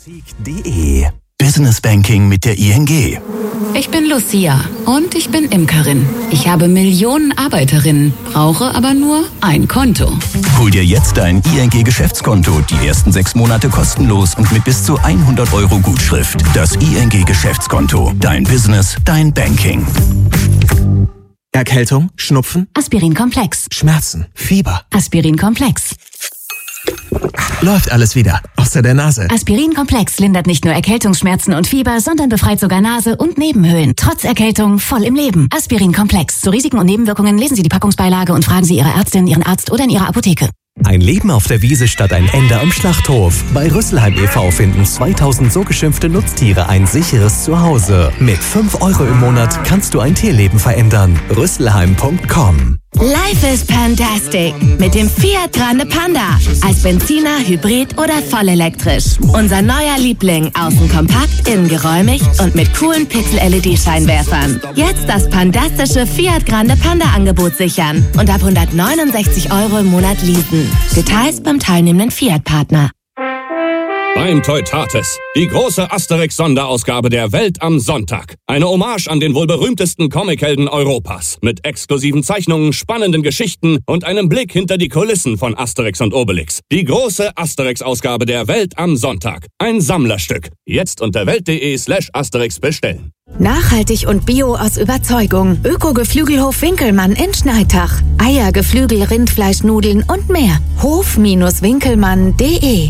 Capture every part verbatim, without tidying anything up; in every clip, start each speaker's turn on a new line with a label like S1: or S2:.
S1: punkt de. Business Banking mit der I N G.
S2: Ich bin Lucia und ich bin Imkerin. Ich habe Millionen Arbeiterinnen, brauche aber nur ein Konto.
S1: Hol dir jetzt dein I N G-Geschäftskonto. Die ersten sechs Monate kostenlos und mit bis zu hundert Euro Gutschrift. Das I N G-Geschäftskonto. Dein Business, dein Banking.
S3: Erkältung, Schnupfen,
S2: Aspirin-Komplex.
S3: Schmerzen, Fieber.
S2: Aspirin-Komplex.
S3: Läuft alles wieder, außer der Nase.
S2: Aspirin-Komplex lindert nicht nur Erkältungsschmerzen und Fieber, sondern befreit sogar Nase und Nebenhöhlen. Trotz Erkältung voll im Leben. Aspirin-Komplex. Zu Risiken und Nebenwirkungen lesen Sie die Packungsbeilage und fragen Sie Ihre Ärztin, Ihren Arzt oder in Ihrer Apotheke.
S4: Ein Leben auf der Wiese statt ein Ende am Schlachthof. Bei Rüsselheim e V finden zweitausend so geschimpfte Nutztiere ein sicheres Zuhause. Mit fünf Euro im Monat kannst du ein Tierleben verändern. Rüsselheim punkt com.
S5: Life is fantastic mit dem Fiat Grande Panda. Als Benziner, Hybrid oder vollelektrisch. Unser neuer Liebling. Außen kompakt, innen geräumig und mit coolen Pixel-L E D-Scheinwerfern. Jetzt das pandastische Fiat Grande Panda-Angebot sichern und ab hundertneunundsechzig Euro im Monat leasen. Details beim teilnehmenden Fiat-Partner.
S6: Beim Teutates. Die große Asterix-Sonderausgabe der Welt am Sonntag. Eine Hommage an den wohl berühmtesten Comichelden Europas. Mit exklusiven Zeichnungen, spannenden Geschichten und einem Blick hinter die Kulissen von Asterix und Obelix. Die große Asterix-Ausgabe der Welt am Sonntag. Ein Sammlerstück. Jetzt unter welt.de slash Asterix bestellen.
S5: Nachhaltig und bio aus Überzeugung. Öko-Geflügelhof Winkelmann in Schneitach. Eier, Geflügel, Rindfleischnudeln und mehr. hof Winkelmann punkt de.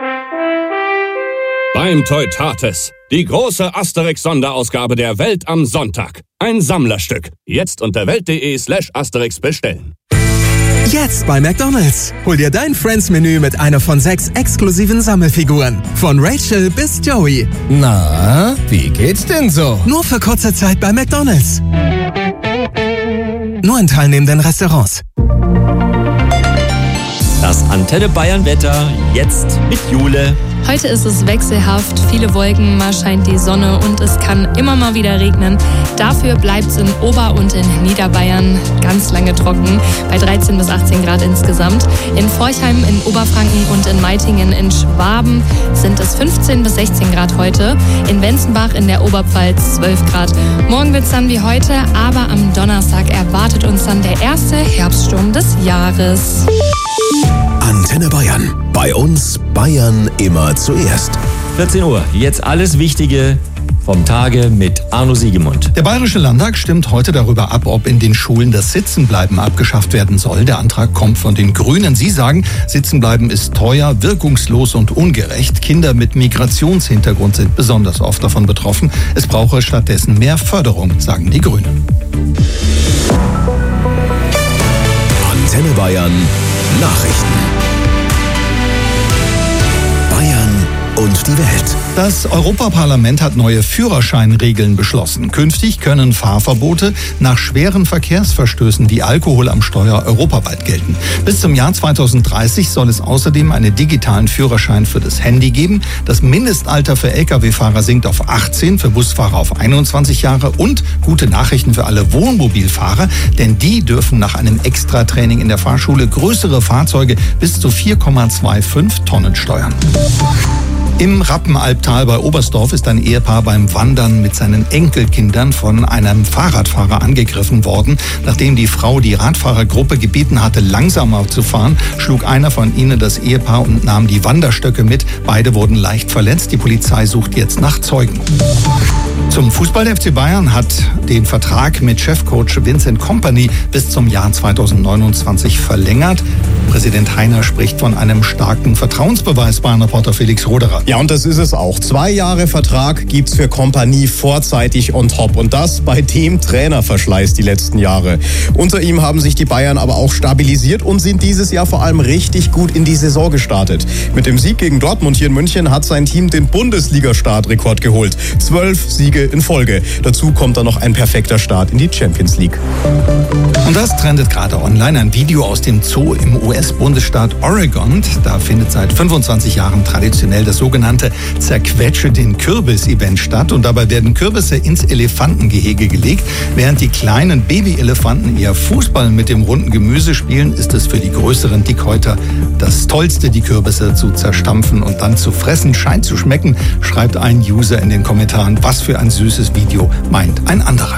S6: Beim Teutates. Die große Asterix-Sonderausgabe der Welt am Sonntag. Ein Sammlerstück. Jetzt unter welt.de slash Asterix bestellen.
S3: Jetzt bei McDonald's. Hol dir dein Friends-Menü mit einer von sechs exklusiven Sammelfiguren. Von Rachel bis Joey.
S7: Na, wie geht's denn so?
S3: Nur für kurze Zeit bei McDonald's. Nur in teilnehmenden Restaurants.
S8: Das Antenne Bayern Wetter jetzt mit Jule.
S9: Heute ist es wechselhaft, viele Wolken, mal scheint die Sonne und es kann immer mal wieder regnen. Dafür bleibt es in Ober- und in Niederbayern ganz lange trocken, bei dreizehn bis achtzehn Grad insgesamt. In Forchheim, in Oberfranken und in Meitingen in Schwaben sind es fünfzehn bis sechzehn Grad heute. In Wenzenbach in der Oberpfalz zwölf Grad. Morgen wird es dann wie heute, aber am Donnerstag erwartet uns dann der erste Herbststurm des Jahres.
S1: Antenne Bayern. Bei uns Bayern immer zuerst.
S8: vierzehn Uhr, jetzt alles Wichtige vom Tage mit Arno Siegemund.
S10: Der Bayerische Landtag stimmt heute darüber ab, ob in den Schulen das Sitzenbleiben abgeschafft werden soll. Der Antrag kommt von den Grünen. Sie sagen, Sitzenbleiben ist teuer, wirkungslos und ungerecht. Kinder mit Migrationshintergrund sind besonders oft davon betroffen. Es brauche stattdessen mehr Förderung, sagen die Grünen.
S1: Antenne Bayern Nachrichten. Bayern und die Welt.
S10: Das Europaparlament hat neue Führerscheinregeln beschlossen. Künftig können Fahrverbote nach schweren Verkehrsverstößen wie Alkohol am Steuer europaweit gelten. Bis zum Jahr zweitausenddreißig soll es außerdem einen digitalen Führerschein für das Handy geben. Das Mindestalter für L K W-Fahrer sinkt auf achtzehn, für Busfahrer auf einundzwanzig Jahre und gute Nachrichten für alle Wohnmobilfahrer, denn die dürfen nach einem Extratraining in der Fahrschule größere Fahrzeuge bis zu vier Komma fünfundzwanzig Tonnen steuern. Im Rappenalptal bei Oberstdorf ist ein Ehepaar beim Wandern mit seinen Enkelkindern von einem Fahrradfahrer angegriffen worden. Nachdem die Frau die Radfahrergruppe gebeten hatte, langsamer zu fahren, schlug einer von ihnen das Ehepaar und nahm die Wanderstöcke mit. Beide wurden leicht verletzt. Die Polizei sucht jetzt nach Zeugen. Zum Fußball. Der F C Bayern hat den Vertrag mit Chefcoach Vincent Kompany bis zum Jahr zweitausendneunundzwanzig verlängert. Präsident Heiner spricht von einem starken Vertrauensbeweis, Bayern-Reporter Felix Roderer.
S11: Ja, und das ist es auch. Zwei Jahre Vertrag gibt's für Kompany vorzeitig on top. Und das bei dem Trainerverschleiß die letzten Jahre. Unter ihm haben sich die Bayern aber auch stabilisiert und sind dieses Jahr vor allem richtig gut in die Saison gestartet. Mit dem Sieg gegen Dortmund hier in München hat sein Team den Bundesliga-Startrekord geholt. Zwölf Siege Siege in Folge. Dazu kommt dann noch ein perfekter Start in die Champions League.
S10: Und das trendet gerade online. Ein Video aus dem Zoo im U S-Bundesstaat Oregon. Da findet seit fünfundzwanzig Jahren traditionell das sogenannte Zerquetsche den Kürbis-Event statt. Und dabei werden Kürbisse ins Elefantengehege gelegt. Während die kleinen Babyelefanten eher Fußball mit dem runden Gemüse spielen, ist es für die größeren Dickhäuter das Tollste, die Kürbisse zu zerstampfen und dann zu fressen. Scheint zu schmecken, schreibt ein User in den Kommentaren. Was für ein süßes Video, meint ein anderer.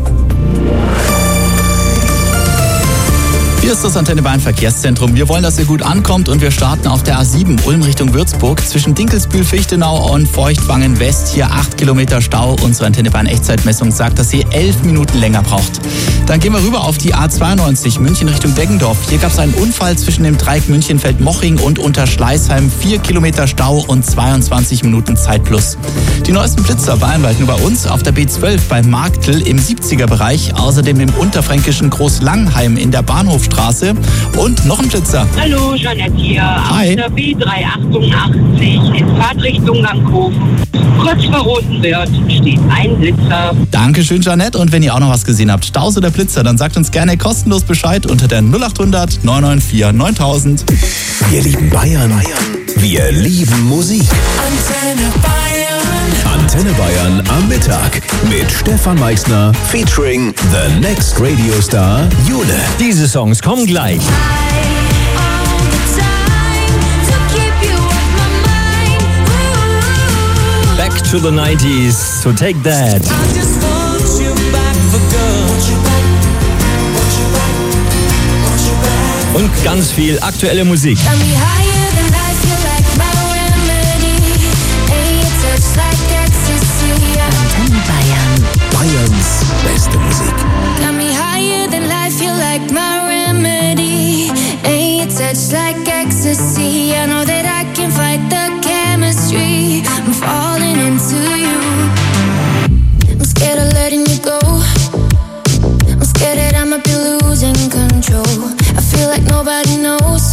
S12: Hier ist das Antenne Bayern Verkehrszentrum. Wir wollen, dass ihr gut ankommt und wir starten auf der A sieben Ulm Richtung Würzburg zwischen Dinkelsbühl, Fichtenau und Feuchtwangen West. Hier acht Kilometer Stau. Unsere Antenne Bayern Echtzeitmessung sagt, dass ihr elf Minuten länger braucht. Dann gehen wir rüber auf die A zweiundneunzig München Richtung Deggendorf. Hier gab es einen Unfall zwischen dem Dreieck Münchenfeld-Moching und Unterschleißheim. vier Kilometer Stau und zweiundzwanzig Minuten Zeit plus. Die neuesten Blitzer bayern bald nur bei uns auf der B zwölf bei Marktl im siebziger Bereich. Außerdem im unterfränkischen Großlangheim in der Bahnhofstraße. Und noch ein Blitzer.
S13: Hallo, Jeanette hier.
S12: Hi.
S13: Auf der B dreihundertachtundachtzig in Fahrtrichtung Ganghofen. Kurz vor Rotenwörth steht ein Blitzer.
S12: Dankeschön, Jeanette. Und wenn ihr auch noch was gesehen habt, Staus oder Blitzer, dann sagt uns gerne kostenlos Bescheid unter der null achthundert neun neun vier neuntausend.
S1: Wir lieben Bayern. Wir lieben Musik. Antenne Bayern. Antenne Bayern am Mittag mit Stefan Meixner featuring the next Radio Star Jule.
S8: Diese Songs kommen gleich. Back to the nineties, so take that. Und ganz viel aktuelle Musik.
S1: Antenne Bayern. Bayerns beste Musik.
S14: Got me higher than life, you're like my remedy. Ain't your touch like ecstasy. I know that I can fight the chemistry. I'm falling into you. I'm scared of letting you go. I'm scared that I might be losing control. I feel like nobody knows.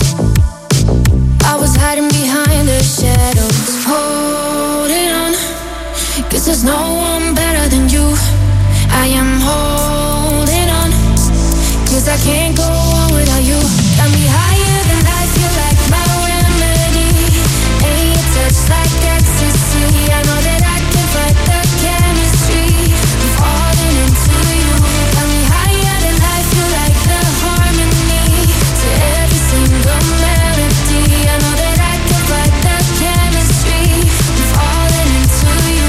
S14: I was hiding behind the shadows. Holding on, 'cause there's no one better than you. I am holding on, 'cause I can't go on without you. Got me higher than life, you're like my remedy. Ain't your touch like ecstasy. I know that I can fight the chemistry. I'm falling into you. Got me higher than life, you're like the harmony to every single melody. I know that I can fight the chemistry. I'm falling into you.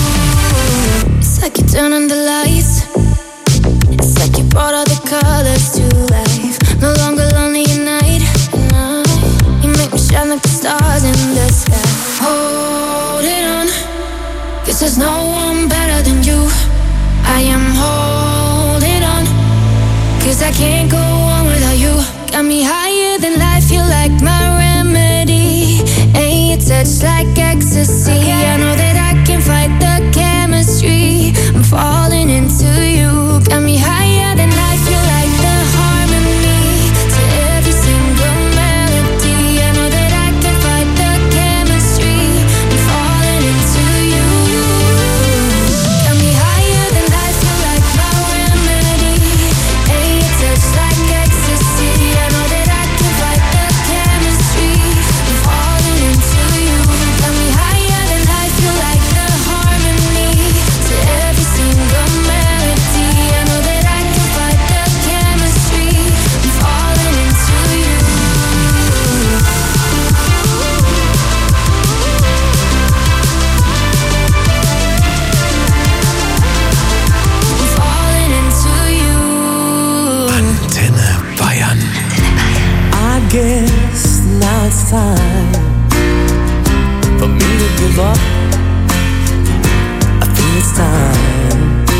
S14: It's like you turn on the lights. It's like you brought all the colors to life. No longer lonely at night. You make me shine like the stars in the sky. Hold it on, 'cause there's no one better than you. I am holding on, 'cause I can't go on without you. Got me higher than life, you're like my remedy. Ain't your touch like ecstasy. I know that I can fight the chemistry. I'm falling into you. Got me higher than life, you're like the harmony to every single melody. I know that I can fight the chemistry. I'm falling into you. Got me higher than life, you're like my remedy. Ain't your touch like ecstasy. I know that I can fight the chemistry. I'm falling into you. Got me higher than life, you're like the harmony to every single melody. I know that I can fight the chemistry. I'm falling into you. I'm falling into you.
S1: Antenne Bayern.
S15: I guess now it's time for me to give up. I feel it's time.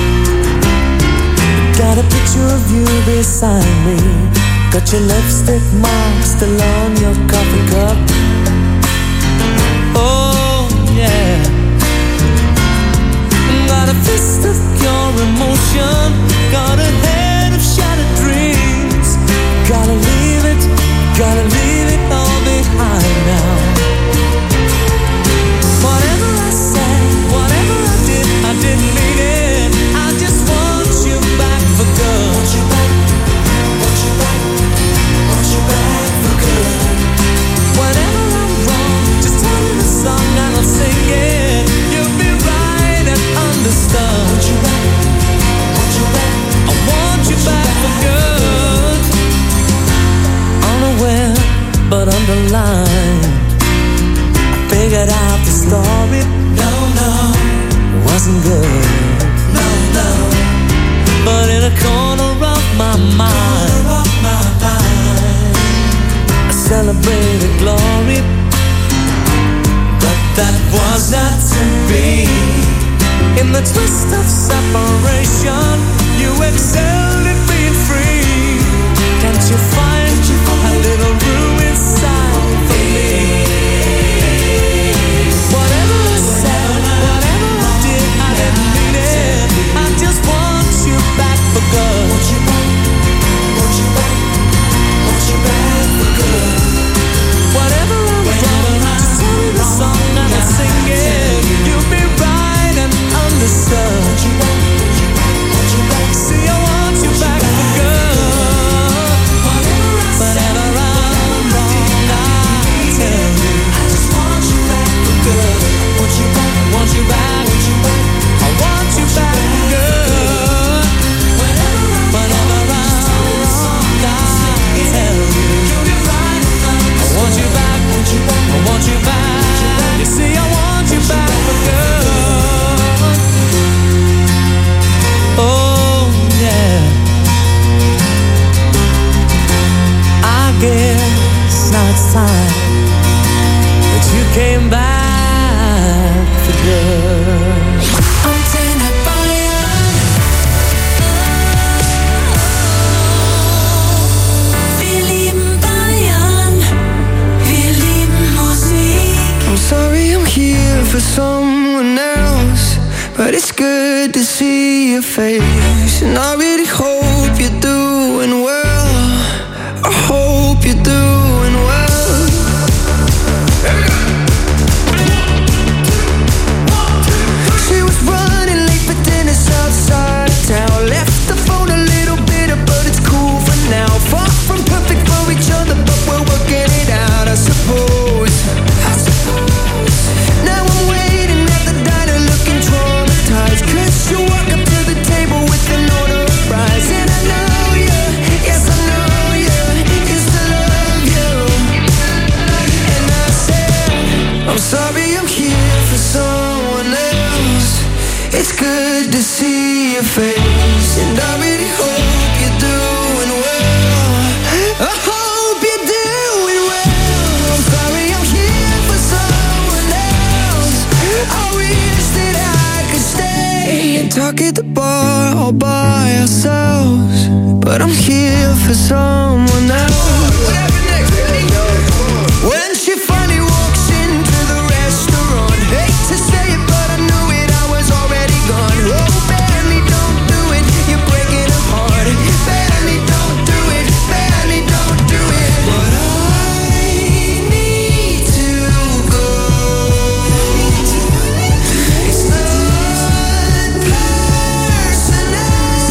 S15: Got a picture of you beside me. Got your lipstick mark still on your coffee cup. Oh yeah. Got a fist of your emotion. Got a head of shattered dreams. Gotta leave it, gotta leave it all behind now. Whatever I said, whatever I did, I didn't mean was not to be. In the twist of separation, you excelled at being free. Can't you find a little room inside for me? Whatever I said, whatever I did, I didn't mean it. I just want you back for good. Want you back, want you back, want you back for good. Whatever I'm wrong, just tell me the song and I'll sing it. You'll be right and understood. Want you back, want you back. See, I want you back for good. Whatever I'm wrong, I'll tell you. I just want you back for good. Want you back, want you back, want you back. I want you back for good. Whatever I'm wrong, I'll tell you. I want you back, I want you back. You see, I want you back for good. Oh yeah. I guess now it's time that you came back for good. Antenne Bayern. Wir lieben Bayern. Wir lieben Musik.
S16: I'm sorry I'm here for someone else, but it's good to see your face. And I really hope you're doing well. I hope you're doing well. She was running late for dinner outside of town. Left the phone a little bitter, but it's cool for now. Far from perfect for each other, but we're working it out, I suppose. I suppose. Now I'm waiting at the diner looking traumatized, 'cause you walk up to the table with an order of fries. And I know you, yes I know you, used to love you. And I said, I'm sorry I'm here for someone else. It's good to see your face, and I really hope you're doing well. I hope you're doing well. I'm sorry I'm here for someone else. I wish that I could stay and talk at the bar all by ourselves, but I'm here for someone else. When she finally walks into the restaurant, hate to say it, but I knew it, I was already gone. Oh, Benny, don't do it, you're breaking her heart. Benny, don't do it, Benny, don't do it. But I need to go. It's not personal.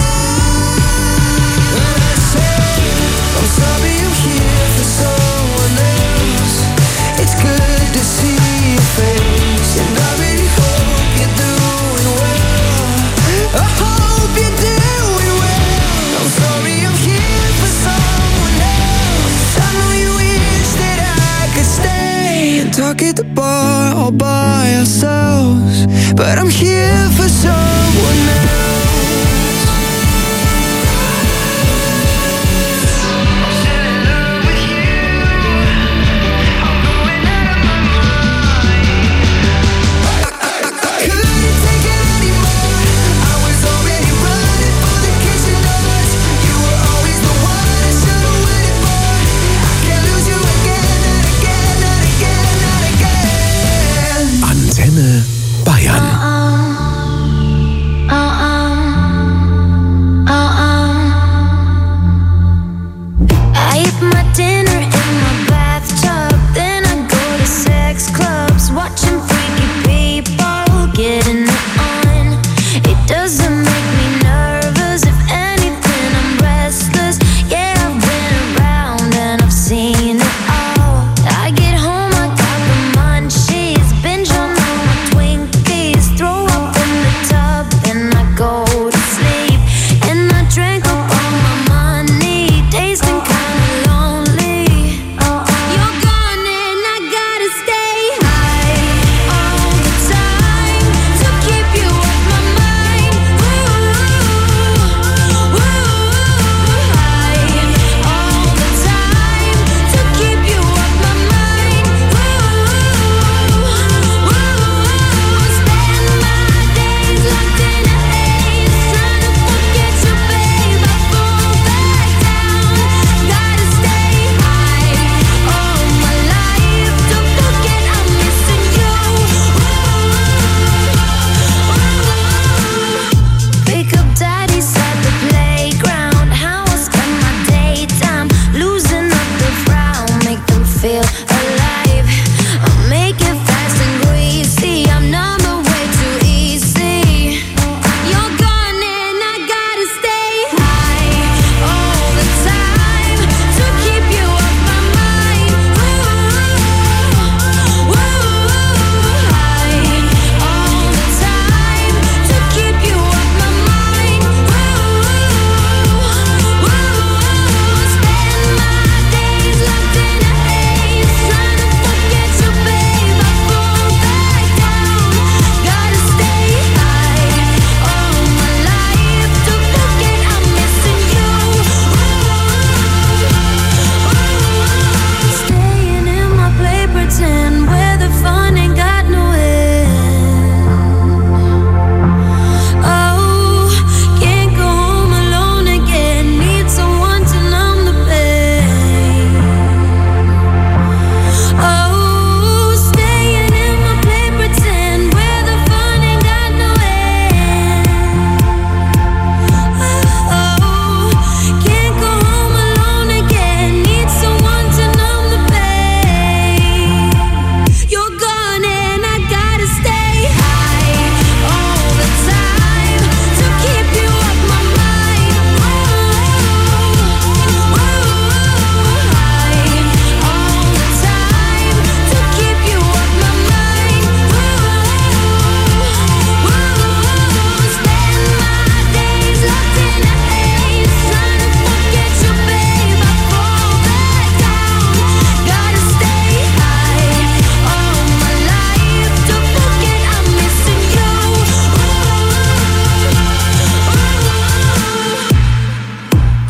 S16: I said, I'm sorry I'm here for someone else. It's good to see your face, and I really hope you're doing well. I hope you're doing well. I'm sorry I'm here for someone else. I know you wish that I could stay and talk at the bar all by ourselves, but I'm here for someone else.
S1: Antenne Bayern.
S14: I eat my dinner in my bathtub, then I go to sex clubs, watching freaky people getting it on. It doesn't make me nervous, if anything I'm restless. Yeah, I've been around and I've seen it all. I get home, I got the munchies, binge on all my Twinkies.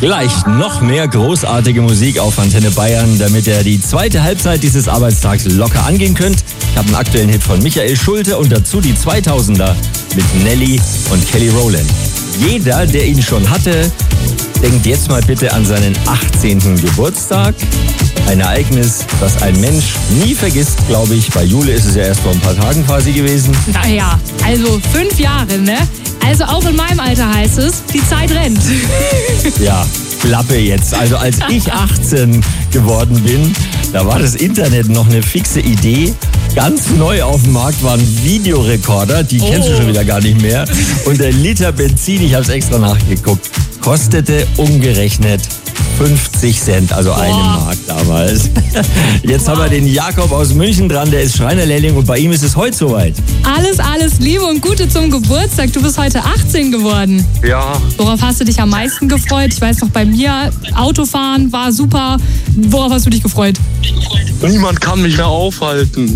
S8: Gleich noch mehr großartige Musik auf Antenne Bayern, damit ihr die zweite Halbzeit dieses Arbeitstags locker angehen könnt. Ich habe einen aktuellen Hit von Michael Schulte und dazu die zweitausender mit Nelly und Kelly Rowland. Jeder, der ihn schon hatte, denkt jetzt mal bitte an seinen achtzehnten Geburtstag. Ein Ereignis, das ein Mensch nie vergisst, glaube ich. Bei Jule ist es ja erst vor ein paar Tagen quasi gewesen.
S9: Naja, also fünf Jahre, ne? Also auch in meinem Alter heißt es, die Zeit rennt.
S8: Ja, Klappe jetzt. Also als ich achtzehn geworden bin, da war das Internet noch eine fixe Idee. Ganz neu auf dem Markt waren Videorekorder, die oh. kennst du schon wieder gar nicht mehr. Und der Liter Benzin, ich habe es extra nachgeguckt, kostete umgerechnet fünfzig Cent, also Boah. eine Mark damals. Jetzt wow. haben wir den Jakob aus München dran, der ist Schreinerlehrling und bei ihm ist es heute soweit.
S9: Alles, alles Liebe und Gute zum Geburtstag. Du bist heute achtzehn geworden.
S17: Ja.
S9: Worauf hast du dich am meisten gefreut? Ich weiß noch, bei mir, Autofahren war super. Worauf hast du dich gefreut?
S17: Niemand kann mich mehr aufhalten.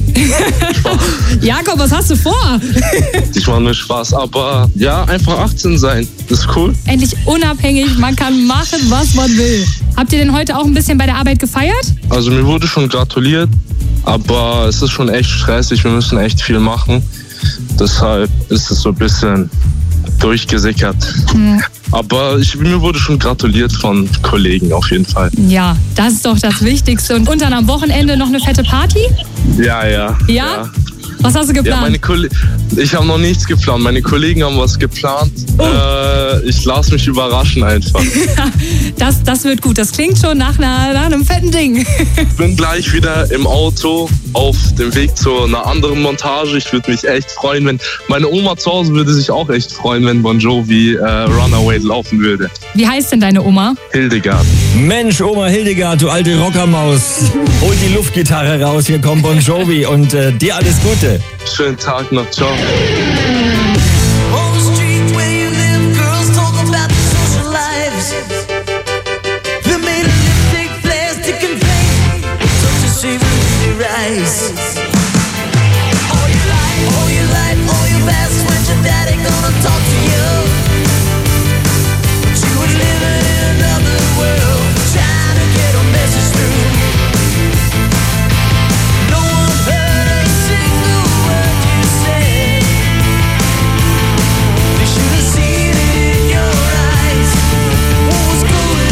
S9: Jakob, was hast du vor?
S17: Ich mache nur Spaß, aber ja, einfach achtzehn sein. Das ist cool.
S9: Endlich unabhängig, man kann machen, was man will. Habt ihr denn heute auch ein bisschen bei der Arbeit gefeiert?
S17: Also mir wurde schon gratuliert, aber es ist schon echt stressig, wir müssen echt viel machen. Deshalb ist es so ein bisschen durchgesickert. Hm. Aber ich, mir wurde schon gratuliert von Kollegen auf jeden Fall.
S9: Ja, das ist doch das Wichtigste. Und, und dann am Wochenende noch eine fette Party?
S17: Ja, ja.
S9: Ja? ja. Was hast du geplant?
S17: Ja, meine Kolle- ich habe noch nichts geplant. Meine Kollegen haben was geplant. Oh. Äh, ich lasse mich überraschen einfach.
S9: das, das wird gut. Das klingt schon nach, einer, nach einem fetten Ding.
S17: Ich bin gleich wieder im Auto auf dem Weg zu einer anderen Montage. Ich würde mich echt freuen, wenn meine Oma zu Hause würde sich auch echt freuen, wenn Bon Jovi äh, Runaway laufen würde.
S9: Wie heißt denn deine Oma?
S17: Hildegard.
S8: Mensch, Oma Hildegard, du alte Rockermaus. Hol die Luftgitarre raus, hier kommt Bon Jovi und äh, dir alles Gute.
S17: Schönen Tag noch, ciao.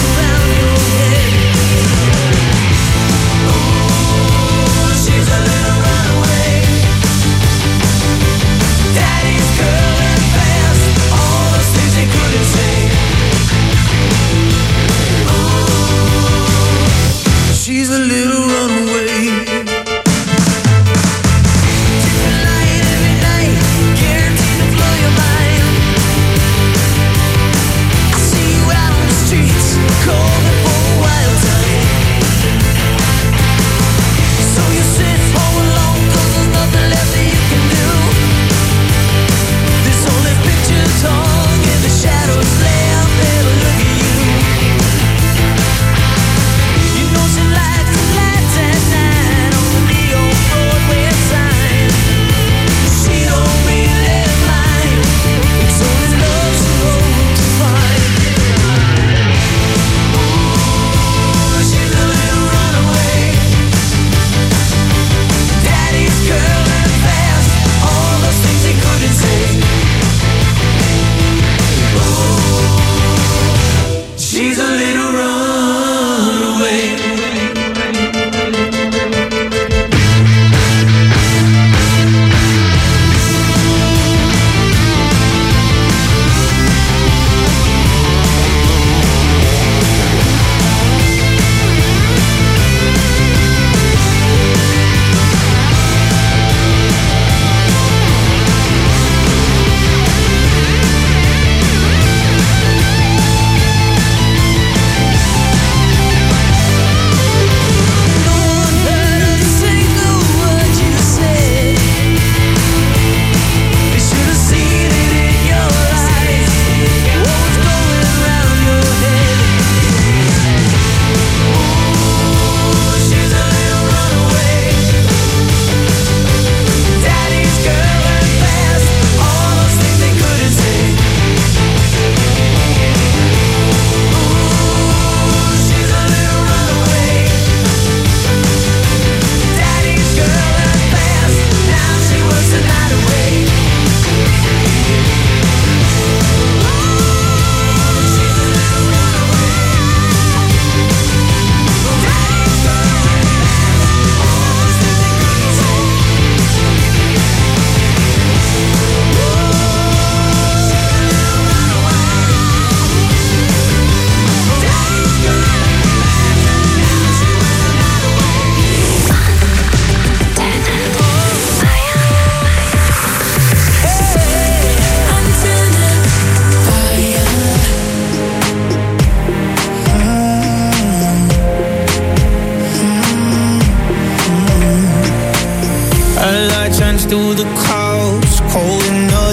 S16: She's a little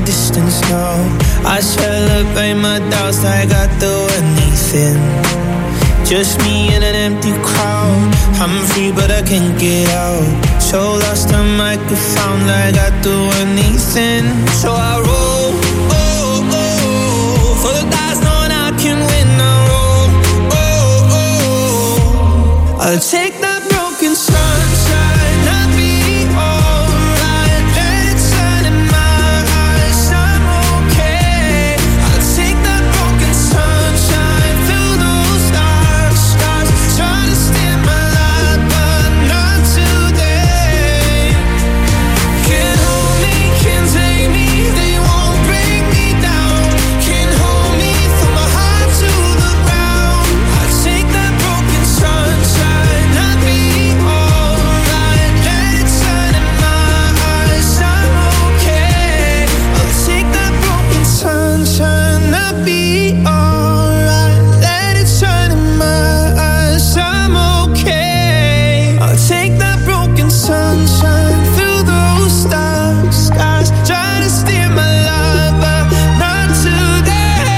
S15: distance now. I celebrate my doubts like I do anything. Just me in an empty crowd. I'm free but I can't get out. So lost I might be found like I do anything. So I roll, oh, oh, for the dice knowing I can win. I roll, oh, oh, I'll take that broken sunshine. I'll be alright. Let it shine in my eyes. I'm okay. I'll take that broken sunshine. Fill those dark skies. Try to steal my light, but not today. Can't hold me, can't take me. They won't bring me down. Can't hold me from my heart to the ground. I'll take that broken sunshine. I'll be alright. Let it shine in my eyes. I'm okay. I'll take that broken sunshine. I'll be alright. Let it shine in my eyes. I'm okay. I'll take that broken sunshine through those dark skies. Try to steer my life, but not today.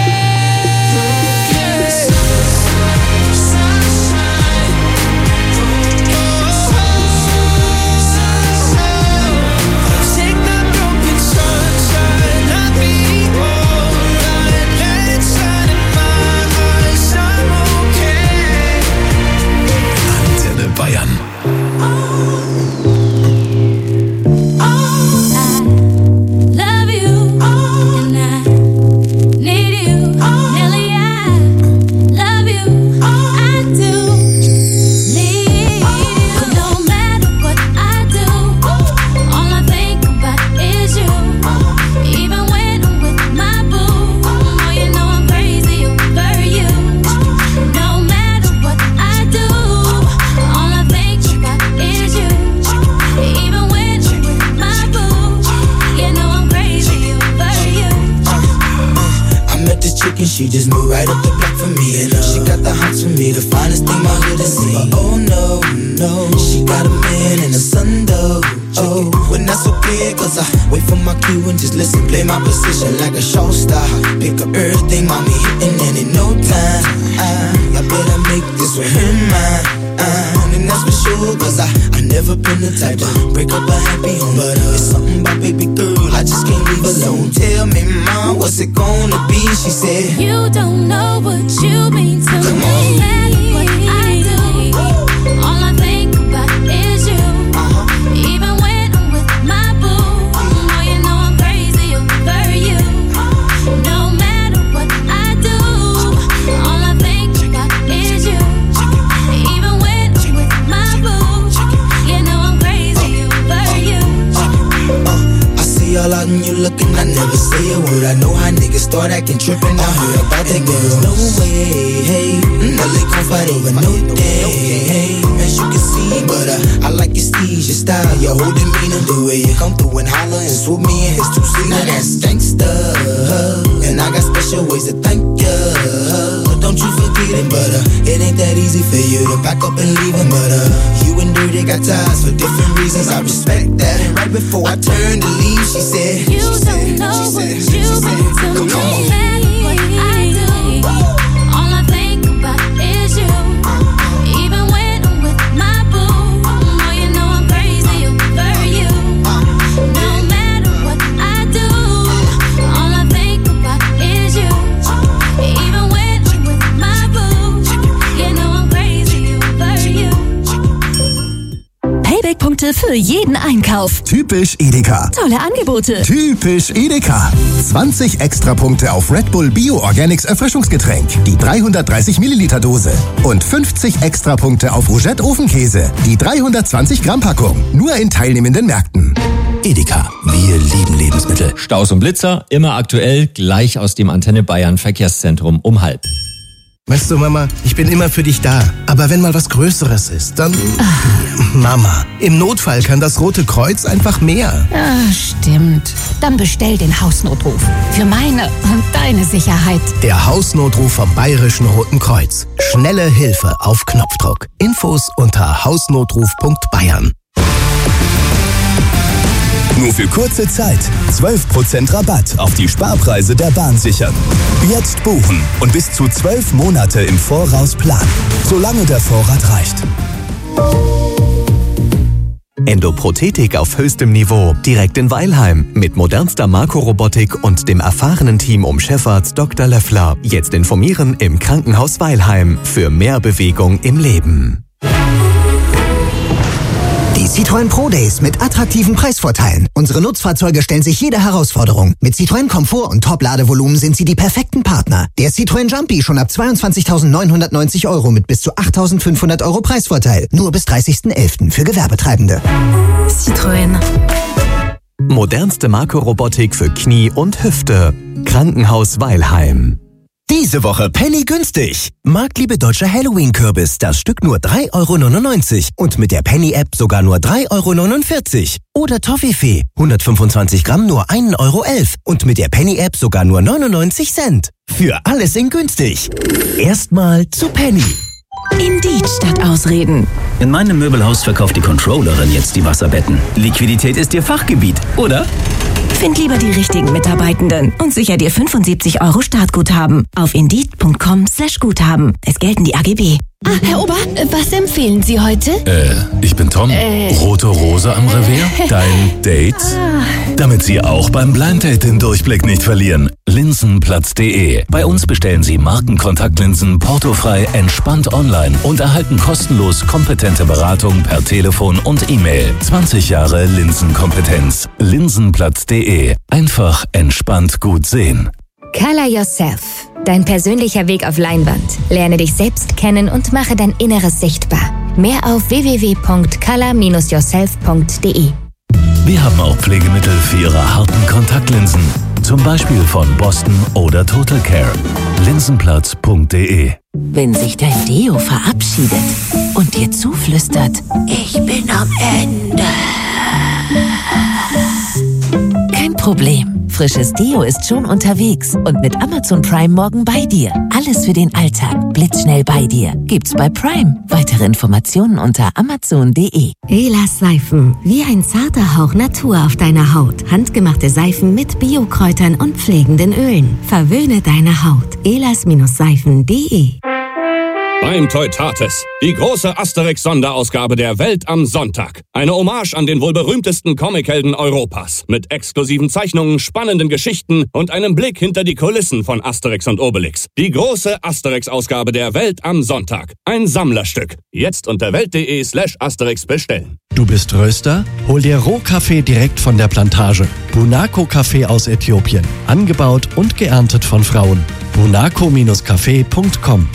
S15: I'll take that broken sunshine. I'll be alright. Let it shine in my eyes. I'm okay.
S1: Antenne Bayern.
S14: Love you, and I need you. Nelly, I love you, I do. Need you. No matter what I do, all I think about is you. Even when I'm with my boo, oh, you know I'm crazy over you. No matter what I do, all I think about is you. Even when I'm with my boo, you know I'm crazy over you.
S15: I met this chick and she just moved right up the block for me. And uh, she got the hots for me, the finest thing my hood has seen. But oh no, no, she got a man and a son though. Oh, when that's okay, cause I wait for my cue and just listen. Play my position like a show star. Pick up everything, mommy hitting, and in no time I, I better make this with her mine. Uh, and that's for sure, cause I, I never been the type to break up a happy home. But uh, it's something about baby girl, I just can't leave alone. Tell me, mom, what's it gonna be? She said,
S14: You don't know what you mean to
S15: Come
S14: me.
S15: on.
S14: No matter what I do, all I think about is you. Even when I'm with my boo, oh, you know I'm crazy over you. No matter what I do, all I think about is you. Even when I'm with my boo, you know I'm crazy over you.
S15: uh, I see all out and you looking, I never say a word. I know how niggas start acting trippin'. I heard about that girl. No way, hey, no they gon' fight over no day, hey, as you can see. But uh, I like your steez, your style, your whole demeanor, the way you come through and holler and swoop me in his two seats. Now that's gangsta, and I got special ways to thank ya. Don't you forget it, but uh, it ain't that easy for you to back up and leave him. But uh, you and Dirty got ties for different reasons. I respect that. And right before I turned to leave, she said,
S14: You
S15: she
S14: don't
S15: said,
S14: know
S15: she
S14: what
S15: said,
S14: you
S15: she said,
S14: mean to
S15: come,
S14: me.
S15: come on.
S14: No matter what I do, all I think about is you. Even when I'm with my boo, oh, you know I'm crazy over you. No matter what I do, all I think about is you. Even when I'm with my boo, you know I'm crazy over you.
S2: Payback-Punkte für jeden Einkauf.
S1: Typisch Edeka.
S2: Tolle Angebote.
S1: Typisch Edeka. zwanzig Extrapunkte auf Red Bull Bio Organics Erfrischungsgetränk, die dreihundertdreißig Milliliter Dose. Und fünfzig Extrapunkte auf Rougette Ofenkäse, die dreihundertzwanzig Gramm Packung. Nur in teilnehmenden Märkten. Edeka. Wir lieben Lebensmittel.
S8: Staus und Blitzer, immer aktuell, gleich aus dem Antenne Bayern Verkehrszentrum um halb.
S18: Weißt du, Mama, ich bin immer für dich da. Aber wenn mal was Größeres ist, dann... Ach. Mama, im Notfall kann das Rote Kreuz einfach mehr.
S2: Ah, stimmt. Dann bestell den Hausnotruf. Für meine und deine Sicherheit.
S18: Der Hausnotruf vom Bayerischen Roten Kreuz. Schnelle Hilfe auf Knopfdruck. Infos unter hausnotruf punkt bayern.
S1: Nur für kurze Zeit. zwölf Prozent Rabatt auf die Sparpreise der Bahn sichern. Jetzt buchen und bis zu zwölf Monate im Voraus planen. Solange der Vorrat reicht.
S4: Endoprothetik auf höchstem Niveau, direkt in Weilheim. Mit modernster Makro-Robotik und dem erfahrenen Team um Chefarzt Doktor Löffler. Jetzt informieren im Krankenhaus Weilheim für mehr Bewegung im Leben.
S19: Die Citroën Pro Days mit attraktiven Preisvorteilen. Unsere Nutzfahrzeuge stellen sich jeder Herausforderung. Mit Citroën Komfort und Top-Ladevolumen sind sie die perfekten Partner. Der Citroën Jumpy schon ab zweiundzwanzigtausendneunhundertneunzig Euro mit bis zu achttausendfünfhundert Euro Preisvorteil. Nur bis dreißigsten elften für Gewerbetreibende.
S2: Citroën.
S4: Modernste Makro-Robotik für Knie und Hüfte. Krankenhaus Weilheim.
S18: Diese Woche Penny günstig. Marktliebe Deutscher Halloween-Kürbis, das Stück nur drei Euro neunundneunzig und mit der Penny-App sogar nur drei Euro neunundvierzig. Oder Toffifee, hundertfünfundzwanzig Gramm nur ein Euro elf und mit der Penny-App sogar nur neunundneunzig Cent. Für alles in günstig. Erstmal zu Penny.
S2: Indeed statt Ausreden.
S20: In meinem Möbelhaus verkauft die Controllerin jetzt die Wasserbetten. Liquidität ist ihr Fachgebiet, oder?
S2: Find lieber die richtigen Mitarbeitenden und sicher dir fünfundsiebzig Euro Startguthaben auf indeed punkt com slash Guthaben. Es gelten die A G B.
S5: Ah, Herr Ober, was empfehlen Sie heute?
S21: Äh, ich bin Tom.
S5: Äh.
S21: Rote Rose am Revier? Dein Date? Damit Sie auch beim Blind Date den Durchblick nicht verlieren. Linsenplatz punkt de. Bei uns bestellen Sie Markenkontaktlinsen portofrei entspannt online und erhalten kostenlos kompetente Beratung per Telefon und E-Mail. zwanzig Jahre Linsenkompetenz. Linsenplatz punkt de. Einfach entspannt gut sehen.
S22: Color Yourself. Dein persönlicher Weg auf Leinwand. Lerne dich selbst kennen und mache dein Inneres sichtbar. Mehr auf w w w punkt color dash yourself punkt de.
S21: Wir haben auch Pflegemittel für Ihre harten Kontaktlinsen. Zum Beispiel von Boston oder Total Care. Linsenplatz punkt de.
S2: Wenn sich dein Deo verabschiedet und dir zuflüstert, ich bin am Ende. Kein Problem. Frisches Deo ist schon unterwegs und mit Amazon Prime morgen bei dir. Alles für den Alltag. Blitzschnell bei dir. Gibt's bei Prime. Weitere Informationen unter amazon punkt de.
S23: Elas Seifen. Wie ein zarter Hauch Natur auf deiner Haut. Handgemachte Seifen mit Biokräutern und pflegenden Ölen. Verwöhne deine Haut. elas Seifen punkt de.
S6: Beim Teutates. Die große Asterix-Sonderausgabe der Welt am Sonntag. Eine Hommage an den wohl berühmtesten Comichelden Europas. Mit exklusiven Zeichnungen, spannenden Geschichten und einem Blick hinter die Kulissen von Asterix und Obelix. Die große Asterix-Ausgabe der Welt am Sonntag. Ein Sammlerstück. Jetzt unter welt.de slash Asterix bestellen.
S24: Du bist Röster? Hol dir Rohkaffee direkt von der Plantage. Bunako Kaffee aus Äthiopien. Angebaut und geerntet von Frauen. bunako Kaffee punkt com.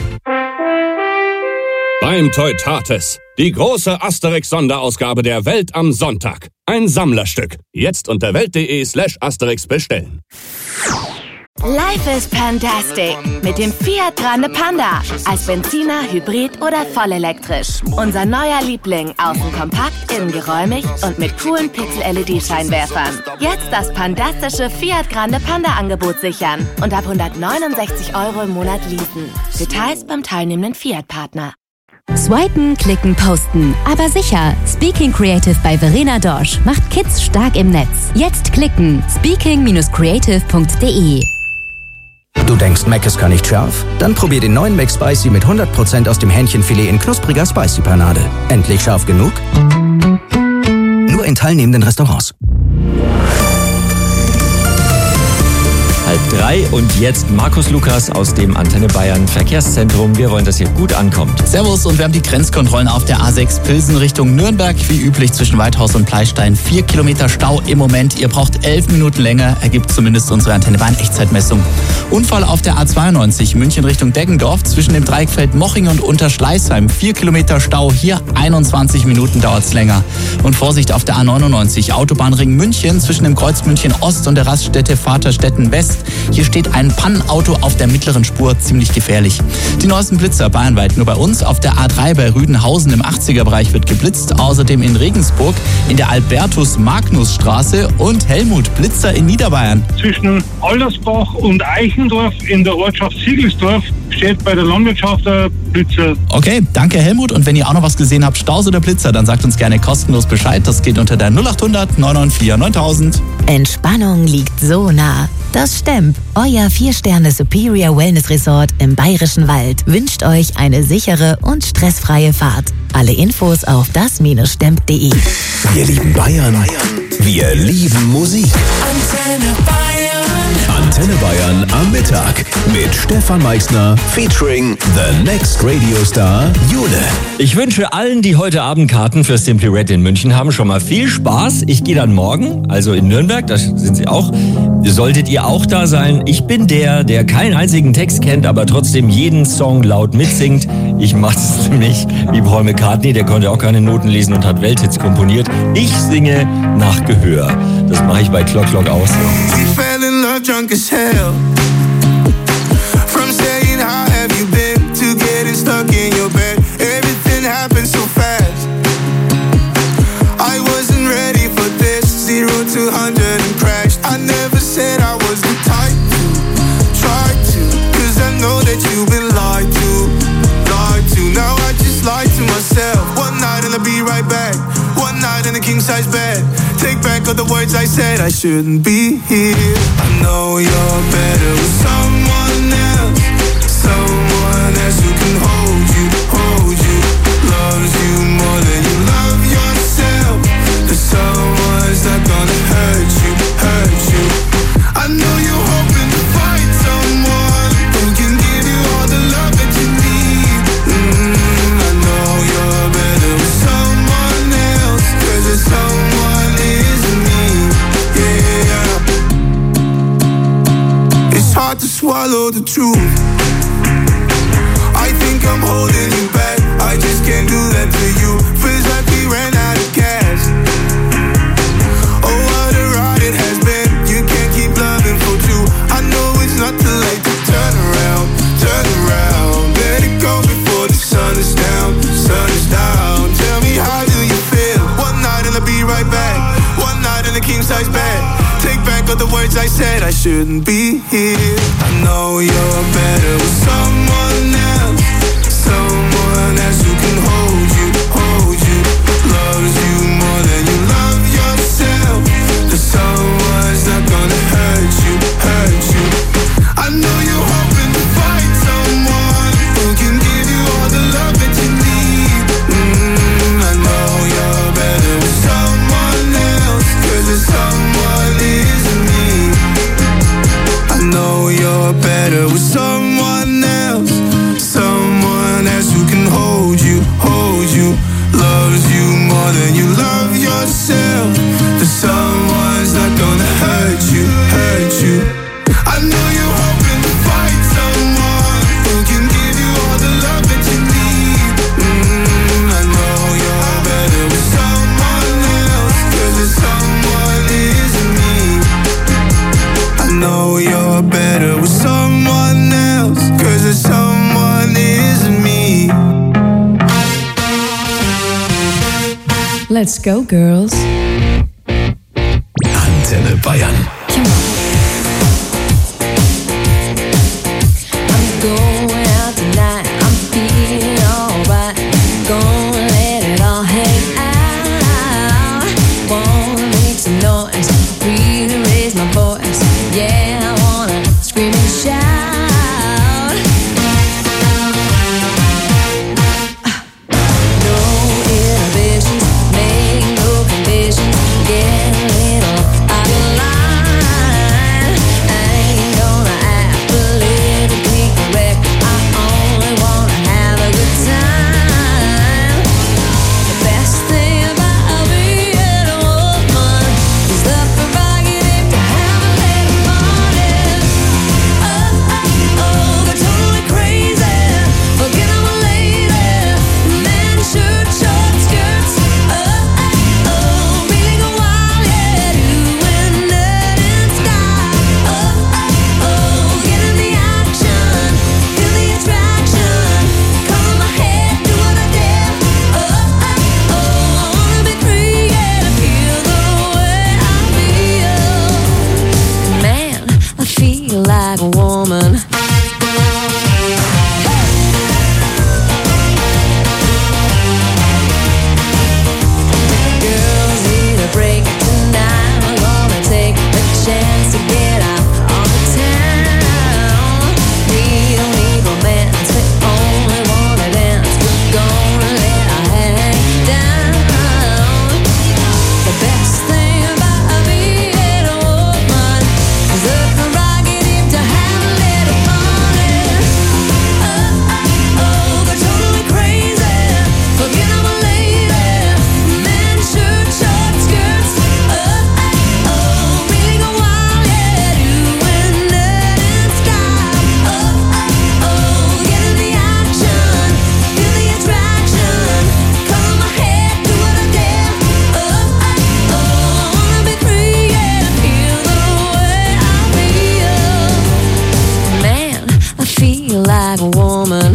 S6: Beim Teutates. Die große Asterix-Sonderausgabe der Welt am Sonntag. Ein Sammlerstück. Jetzt unter welt.de slash Asterix bestellen.
S5: Life is fantastic mit dem Fiat Grande Panda. Als Benziner, Hybrid oder vollelektrisch. Unser neuer Liebling. Außen kompakt, innen geräumig und mit coolen Pixel-L E D-Scheinwerfern. Jetzt das pandastische Fiat Grande Panda-Angebot sichern. Und ab hundertneunundsechzig Euro im Monat leasen. Details beim teilnehmenden Fiat-Partner.
S2: Swipen, klicken, posten. Aber sicher. Speaking Creative bei Verena Dorsch macht Kids stark im Netz. Jetzt klicken. speaking creative punkt de.
S25: Du denkst, Mac ist gar nicht scharf? Dann probier den neuen McSpicy mit hundert Prozent aus dem Hähnchenfilet in knuspriger Spicy-Panade. Endlich scharf genug? Nur in teilnehmenden Restaurants.
S8: Halb drei und jetzt Markus Lukas aus dem Antenne Bayern Verkehrszentrum. Wir wollen, dass hier gut ankommt.
S12: Servus, und wir haben die Grenzkontrollen auf der A sechs Pilsen Richtung Nürnberg. Wie üblich zwischen Weidhaus und Pleistein. Vier Kilometer Stau im Moment. Ihr braucht elf Minuten länger, ergibt zumindest unsere Antenne Bayern Echtzeitmessung. Unfall auf der A zweiundneunzig München Richtung Deggendorf zwischen dem Dreieckfeld Moching und Unterschleißheim. Vier Kilometer Stau, hier einundzwanzig Minuten dauert's länger. Und Vorsicht auf der A neunundneunzig Autobahnring München zwischen dem Kreuz München Ost und der Raststätte Vaterstetten West. Hier Hier steht ein Pannenauto auf der mittleren Spur, ziemlich gefährlich. Die neuesten Blitzer bayernweit nur bei uns. Auf der A drei bei Rüdenhausen im achtziger-Bereich wird geblitzt. Außerdem in Regensburg in der Albertus-Magnus-Straße und Helmut Blitzer in Niederbayern.
S3: Zwischen Allersbach und Eichendorf in der Ortschaft Siegelsdorf steht bei der Landwirtschaft ein Blitzer.
S12: Okay, danke Helmut. Und wenn ihr auch noch was gesehen habt, Staus oder Blitzer, dann sagt uns gerne kostenlos Bescheid. Das geht unter der null acht hundert neun neun vier neuntausend.
S23: Entspannung liegt so nah. Das Stemp, euer vier Sterne Superior Wellness Resort im Bayerischen Wald, wünscht euch eine sichere und stressfreie Fahrt. Alle Infos auf das Stemp punkt de.
S1: Wir lieben Bayern. Wir lieben Musik.
S15: Antenne Bayern.
S1: Antenne Bayern am Mittag mit Stefan Meichsner featuring the next Radio Star Jule.
S8: Ich wünsche allen, die heute Abend Karten für Simply Red in München haben, schon mal viel Spaß. Ich gehe dann morgen, also in Nürnberg, da sind sie auch. Solltet ihr auch da sein. Ich bin der, der keinen einzigen Text kennt, aber trotzdem jeden Song laut mitsingt. Ich mache es nämlich wie Paul McCartney, der konnte auch keine Noten lesen und hat Welthits komponiert. Ich singe nach Gehör. Das mache ich bei Clock Clock auch so.
S15: We fell in love drunk as hell. From saying how have you been to getting stuck in your bed. Everything happened so fast. I wasn't ready for this. Zero to hundred and crashed. I never said I was the type to try to. Cause I know that you've been lied to. Lied to. Now I just lied to myself. One night and I'll be right back. One night in a king size bed. Take back all the words I said. I shouldn't be here. I know you're better with someone else. Someone else who can hold you, hold you. Loves you more than you love yourself. There's someone's not gonna hurt you, hurt you. I know you're hoping to find someone who can give you all the love that you need. Mm, I know you're better with someone else. Cause there's someone isn't me. Yeah. It's hard to swallow the truth. I think I'm holding you back. I just can't do that to you. Feels like we ran out of gas. Oh, what a ride it has been. You can't keep loving for two. I know it's not too late to turn around, turn around. Let it go before the sun is down, sun is down. Tell me, how do you feel? One night and I'll be right back. One night in a king size bed. Take back all the words I said. I shouldn't be here. I know you're better with someone else. Someone else who can hold you, hold you. Loves you more than you love yourself. There's someone's not gonna hurt you, hurt you. I know you're hoping to find someone who can give you all the love that you need. Mm, I know you're better with someone else. Cause there's someone isn't me. I know you're better with someone else. Someone else who can hold you, hold you. Loves you more than you love yourself. There's someone's not gonna hurt you, hurt you. I know you're hoping to find someone who can give you all the love that you need. Mm, I know you're better with someone else. Cause there's someone isn't me. I know you're better with someone else. Cause there's someone isn't me.
S9: Let's go, girls.
S1: Antenne Bayern.
S14: I'm going out tonight. I'm feeling alright. Gonna let it all hang out. Wanna make some noise. Really raise my voice. Yeah, I wanna scream and shout. No inhibitions, make no conditions. Get a little out of line. I ain't gonna act politically correct.
S7: like a woman. Girls need a break tonight. I'm gonna take a chance to get out on the town. We don't need romance, we only wanna dance. We're gonna let our hang down. The best thing about being a woman is the prerogative to have a little fun. Oh, oh, oh, they're totally crazy. Forget I'm a lady. Men shirt, short skirts. Oh, oh, oh, really go wild, yeah. Doing nut and sky. Oh, oh, oh, get in the action. Feel the attraction. Color my hair, do what I dare. Oh, oh, oh, I wanna be free, yeah. Feel the way I feel. Man, I feel like a woman.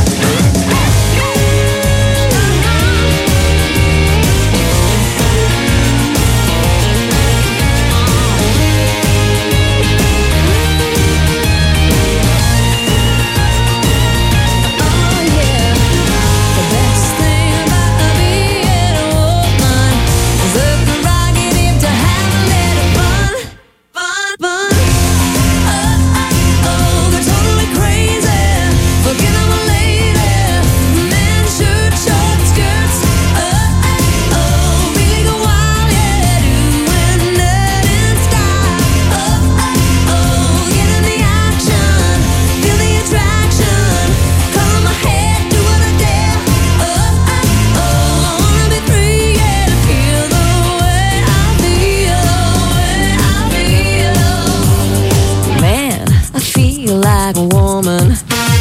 S7: Like a woman.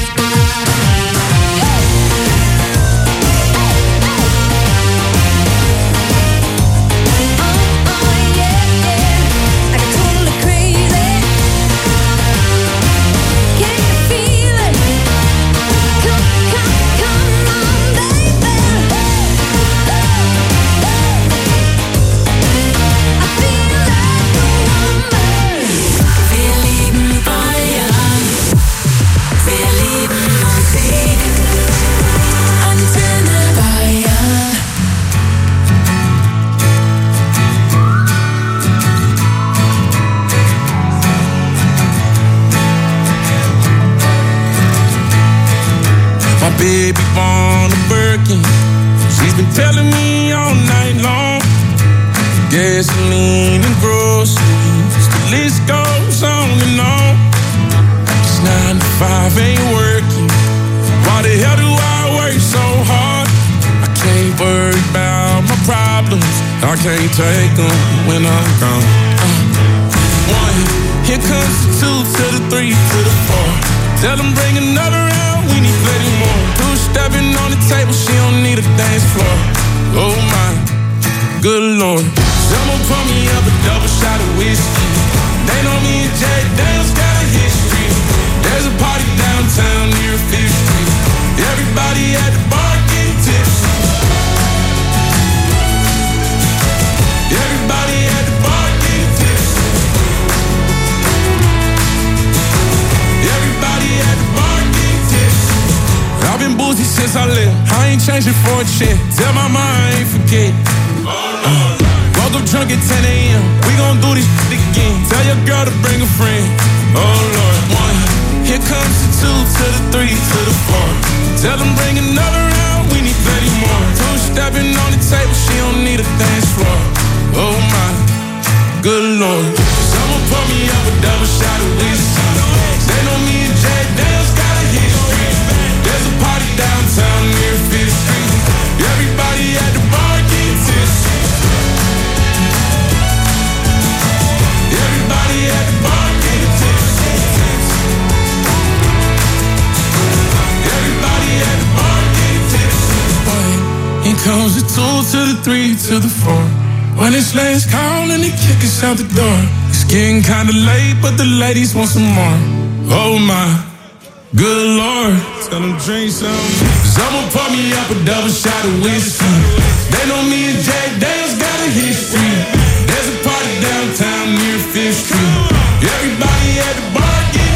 S10: Baby born a Birkin. She's been telling me all night long. Gasoline and groceries, the list goes on and on. It's nine to five, ain't working. Why the hell do I work so hard? I can't worry about my problems. I can't take them when I'm gone. Uh, one, here comes the two to the three to the four. Tell them bring another round, we need plenty more. Two stepping on the table, she don't need a dance floor. Oh my, good lord. Someone pour me up a double shot of whiskey. They know me and Jay Daniels got a history. There's a party downtown near Fifth Street. Everybody at the bar getting tipsy. Everybody at the bar getting tipsy. Everybody at the bar getting tipsy. I've been boozy since I left. I ain't changing for a check. Tell my mom I ain't forget. Uh, woke up drunk at ten a.m. We gon' do this shit again. Tell your girl to bring a friend. Oh Lord, one. Here comes the two to the three to the four. Tell them bring another round. We need plenty more. Two stepping on the table. She don't need a dance floor. Oh my, good lord. Someone pour me up a double shot of whiskey. They know me and Jay Daniels got a history. There's a party downtown near Fifth Street. Everybody at the bar getting tipsy. Everybody at the bar getting tipsy. Everybody at the bar getting tipsy. Here comes the two to the three to the four. When it's last call and they kick us out the door. It's getting kinda late, but the ladies want some more. Oh my, good lord. Tell them drink some. Someone pour me up a double shot of whiskey. They know me and Jay Daniels got a history. There's a party downtown near Fifth Street. Everybody at the bar get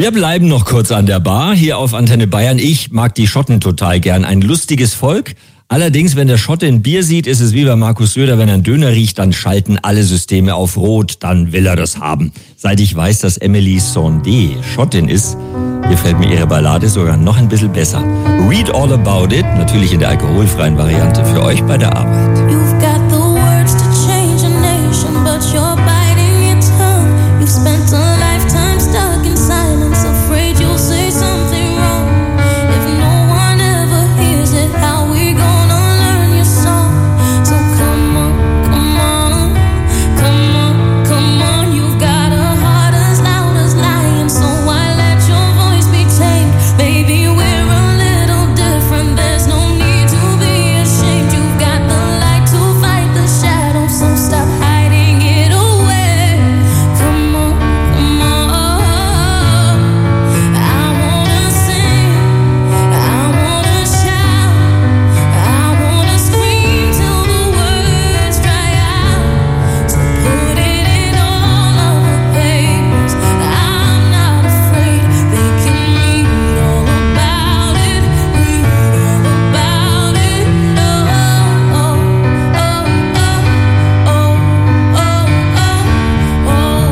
S8: Wir bleiben noch kurz an der Bar hier auf Antenne Bayern. Ich mag die Schotten total gern. Ein lustiges Volk. Allerdings, wenn der Schotte ein Bier sieht, ist es wie bei Markus Söder, wenn er einen Döner riecht, dann schalten alle Systeme auf Rot, dann will er das haben. Seit ich weiß, dass Emily Sondé Schottin ist, gefällt mir ihre Ballade sogar noch ein bisschen besser. Read All About It, natürlich in der alkoholfreien Variante für euch bei der Arbeit.
S14: You've got the words to change a nation, but you're biting your tongue. You've spent a lifetime stuck in silence, afraid you'll say something wrong. If no one ever hears it, how we gonna learn your song? So come on, come on, come on, come on. You've got a heart as loud as lion, so why let your voice be tamed? Baby, we're a little different, there's no need to be ashamed. You've got the light to fight the shadow, so stop hiding it away. Come on, come on. I wanna sing, I wanna shout, I wanna scream till the words dry out. So put it in all of the papers. I'm not afraid, they can read all about it, read all about it. Oh, oh, oh, oh, oh, oh,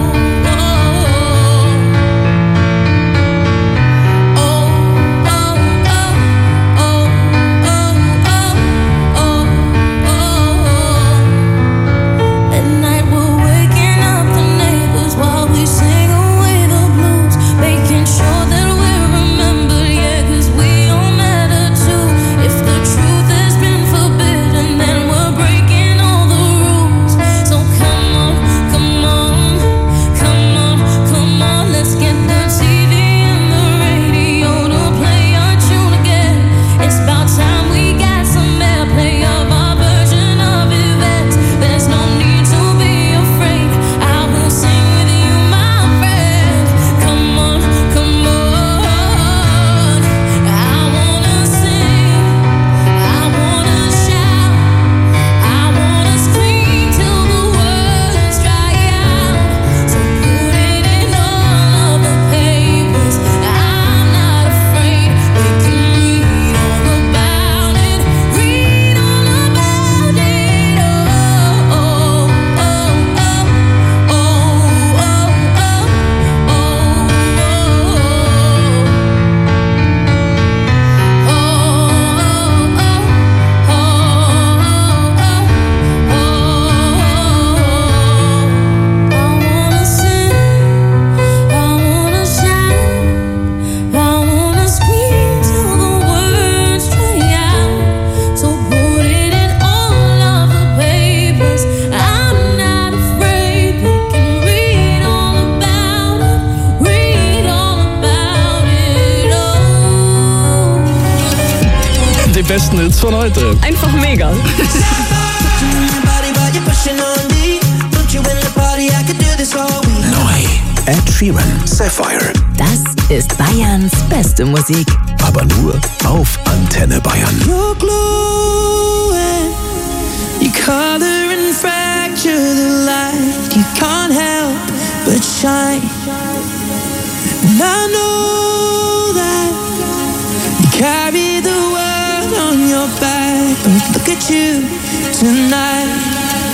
S14: At night we're waking up the neighbors while we sing away the blues, making sure that we're remembered, yeah, 'cause we all matter too. If the truth has been forbidden, then we're breaking all the rules. So come on, come on, come on, come on, let's get the T V and the radio to play our tune again. It's about time we got some airplay of our version of events. There's no need to be afraid, I will sing with you, my friend. Come on, come on. I wanna sing, I wanna shout, I wanna scream till the words dry out. So put it in all of the papers. I'm not afraid, they can read all about it, read all about it. Oh, oh, oh, oh, oh, I wanna sing, I wanna shout, I wanna scream till the words dry out. So put it in all of the papers. I'm not afraid, they can read all about it, read all about it. Oh.
S24: Die besten Hits von heute.
S11: Einfach mega.
S1: Neu. Ed Sheeran, Sapphire.
S23: Das ist Bayerns beste Musik.
S1: Aber nur auf Antenne Bayern.
S15: You're glowing, you color and fracture the light. You can't help but shine. And I know that you carry the world on your back. But look at you tonight.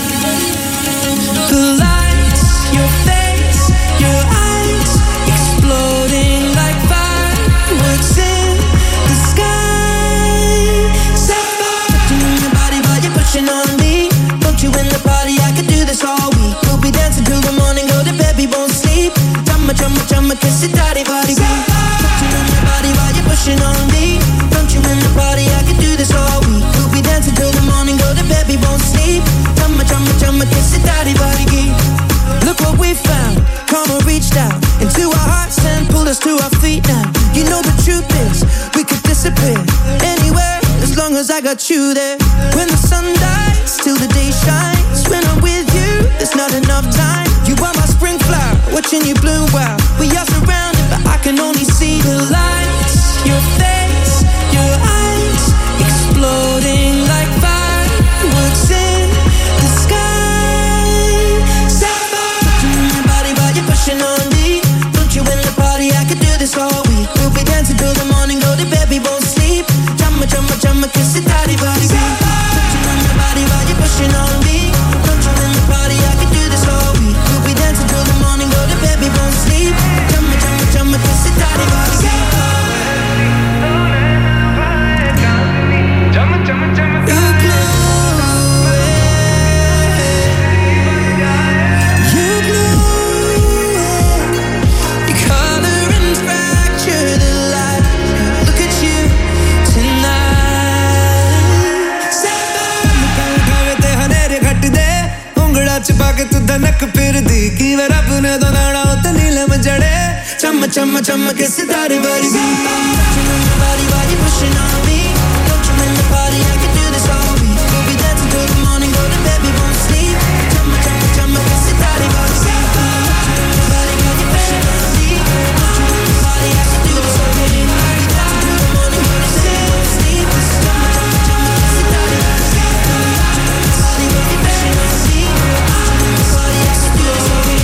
S15: The lights, your face, your eyes, exploding like fireworks in the sky. Sapphire in your body while you're pushing on me. Don't you in the party? I could do this all week. We'll be dancing till the morning, go to bed, we won't sleep. Drummer, drummer, drummer, kiss it, daddy, body, beat. Touching on your body while you're pushing on me. Don't you in the party? I could do this all week. We'll be dancing till the morning, go to bed, we won't sleep. Drummer, drummer, drummer, kiss it, daddy, body, beat. Look what we found. Karma reached out into our hearts and pulled us to our feet now. You know the truth is, we could disappear anywhere as long as I got you there. When the sun dies, till the day shines. When I'm with you, there's not enough time. You are my spring flower, watching you bloom wild. We are surrounded, but I can only see the lights. Your face, your eyes, exploding like fireworks in the sky. Sapphire, touching on your body while you're pushing on me. Don't you in the party? I could do this chumma, chumma, kiss it, daddy, buddy. Touching on your body while you're pushing on me. Don't you in the party, I can do this all week. We'll be dancing till the morning, go to bed, we won't sleep. Chumma, chumma, chumma, kiss it, daddy, buddy. Touching on your body while you're pushing on me. Don't you in the party, I can do this all week. We'll be dancing till the morning, go to bed, we won't sleep. Chumma, chumma, chumma, kiss it, daddy, buddy. Touching on your body while you're pushing on me. Don't you in the party, I can do this all week.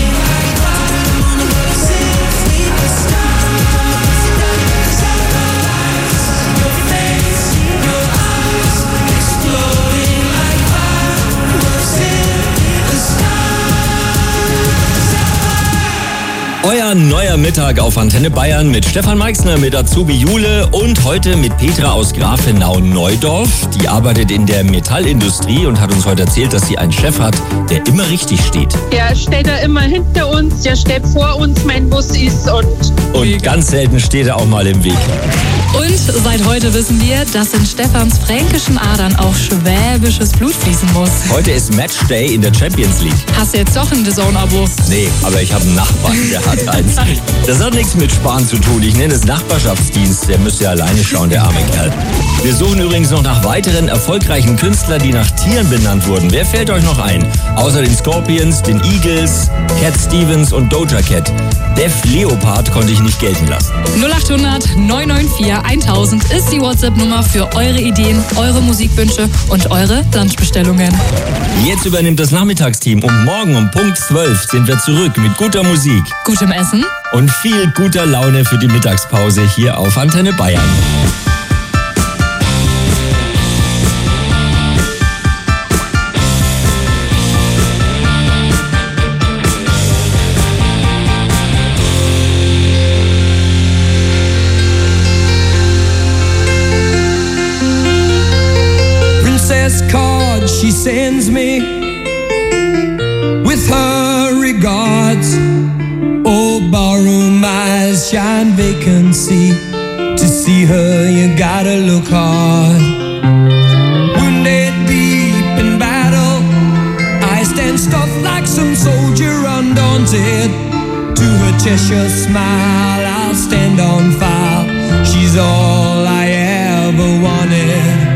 S8: Euer neuer Mittag auf Antenne Bayern mit Stefan Meixner, mit Azubi Jule und heute mit Petra aus Grafenau-Neudorf. Die arbeitet in der Metallindustrie und hat uns heute erzählt, dass sie einen Chef hat, der immer richtig steht.
S11: Der steht da immer hinter uns, der steht vor uns, mein Bus ist und...
S8: Und ganz selten steht er auch mal im Weg.
S9: Und seit heute wissen wir, dass in Stefans fränkischen Adern auch schwäbisches Blut fließen muss.
S8: Heute ist Matchday in der Champions League.
S9: Hast du jetzt doch ein D A Z N-Abo?
S8: Nee, aber ich habe einen Nachbarn, der hat eins. Das hat nichts mit Sparen zu tun. Ich nenne es Nachbarschaftsdienst. Der müsste ja alleine schauen, der arme Kerl. Wir suchen übrigens noch nach weiteren erfolgreichen Künstlern, die nach Tieren benannt wurden. Wer fällt euch noch ein? Außer den Scorpions, den Eagles, Cat Stevens und Doja Cat. Def Leopard konnte ich nicht gelten lassen.
S9: null acht hundert neun neun vier tausend ist die WhatsApp-Nummer für eure Ideen, eure Musikwünsche und eure Lunchbestellungen.
S8: Jetzt übernimmt das Nachmittagsteam und morgen um Punkt zwölf sind wir zurück mit guter Musik,
S9: gutem Essen
S8: und viel guter Laune für die Mittagspause hier auf Antenne Bayern.
S15: Card she sends me with her regards. Oh, ballroom eyes shine vacancy. To see her, you gotta look hard. Wounded deep in battle, I stand stuffed like some soldier undaunted. To her Cheshire smile, I'll stand on file. She's all I ever wanted.